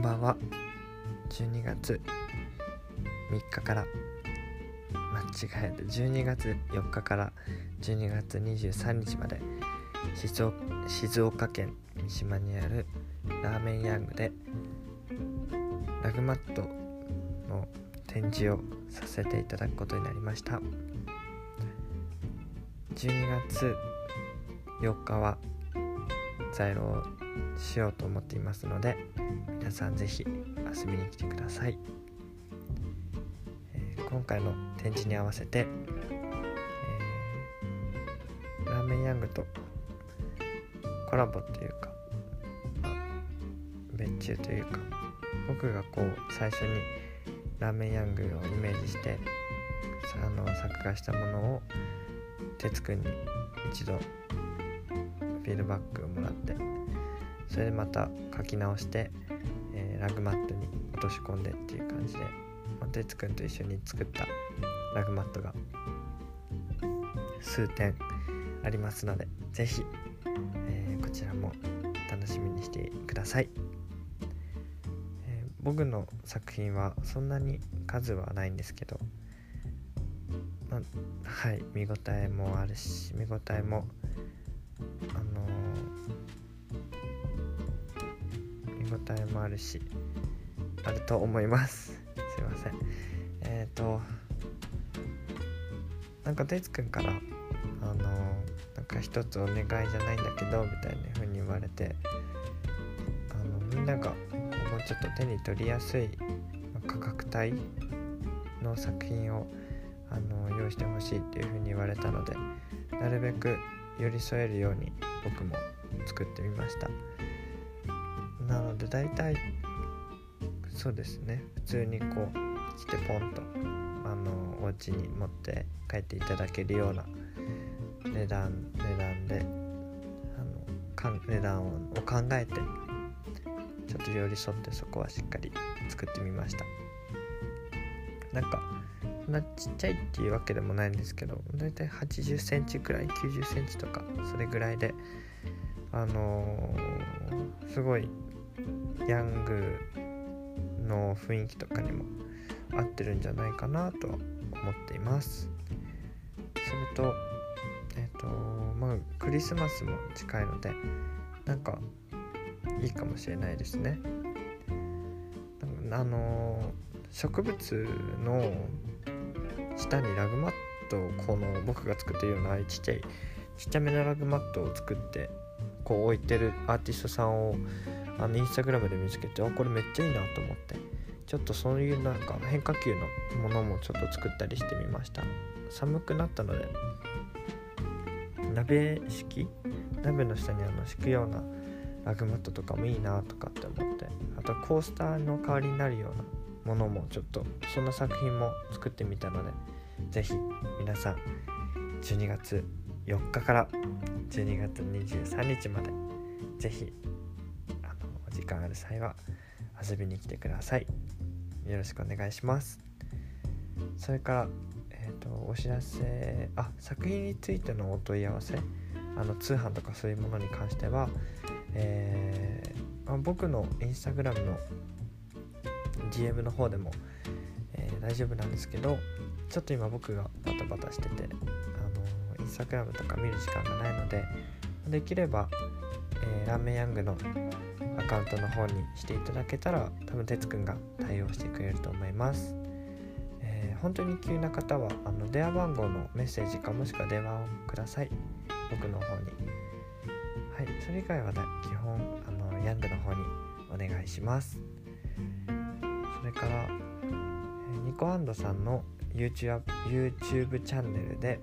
んばんは。12月3日から12月4日から12月23日まで静岡県三島にあるラーメンヤングでラグマットの展示をさせていただくことになりました。12月4日は在庫をしようと思っていますので、皆さんぜひ遊びに来てください。今回の展示に合わせて、ラーメンヤングとコラボというか、別注というか、僕が最初にラーメンヤングをイメージして作画したものを哲くんに一度フィードバックをもらって、それでまた書き直して、ラグマットに落とし込んでっていう感じで、哲くんと一緒に作ったラグマットが数点ありますので、ぜひ、こちらも楽しみにしてください。僕の作品はそんなに数はないんですけど、見応えもあるし、あると思います。すいません。哲くんから一つお願いじゃないんだけどみたいな風に言われて、みんながもうちょっと手に取りやすい価格帯の作品を用意してほしいっていう風に言われたので、なるべく寄り添えるように僕も作ってみました。なのでだいたいそうですね、普通に来てポンとお家に持って帰っていただけるような値段で値段を考えて、ちょっと寄り添ってそこはしっかり作ってみました。そんなちっちゃいっていうわけでもないんですけど、だいたい80センチくらい、90センチとかそれぐらいで、すごいヤングの雰囲気とかにも合ってるんじゃないかなとは思っています。それとクリスマスも近いのでいいかもしれないですね。植物の下にラグマットを僕が作っているようなちっちゃめのラグマットを作って置いてるアーティストさんをインスタグラムで見つけて、これめっちゃいいなと思って、ちょっとそういう変化球のものもちょっと作ったりしてみました。寒くなったので鍋の下に敷くようなラグマットとかもいいなとかって思って、あとコースターの代わりになるようなものもちょっとそんな作品も作ってみたので、ぜひ皆さん12月4日から12月23日までぜひお時間ある際は遊びに来てください。よろしくお願いします。それからお知らせ、作品についてのお問い合わせ、通販とかそういうものに関しては、僕のインスタグラムの DM の方でも、大丈夫なんですけど、ちょっと今僕がバタバタしててインスタグラムとか見る時間がないので、できれば、ラーメンヤングのアカウントの方にしていただけたら、多分哲くんが対応してくれると思います。本当に急な方は電話番号のメッセージか、もしくは電話をください、僕の方に。それ以外は基本ヤングの方にお願いします。それからニコアンドさんの YouTube チャンネルで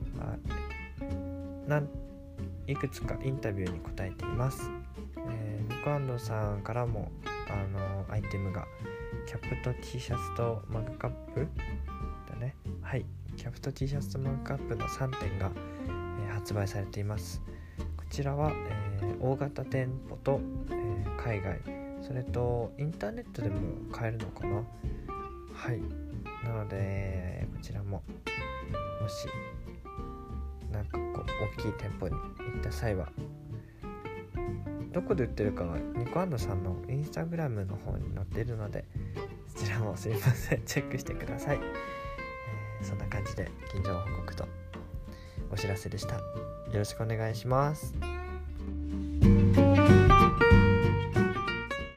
いくつかインタビューに答えています。ニコアンドさんからもアイテムがキャップと T シャツとマグカップだね。キャップと T シャツとマグカップの3点が、発売されています。こちらは、大型店舗と、海外、それとインターネットでも買えるのかな。なのでこちらももし大きい店舗に行った際はどこで売ってるかはニコアンドさんのインスタグラムの方に載っているので、そちらもすいませんチェックしてください。そんな感じで近所報告とお知らせでした。よろしくお願いします。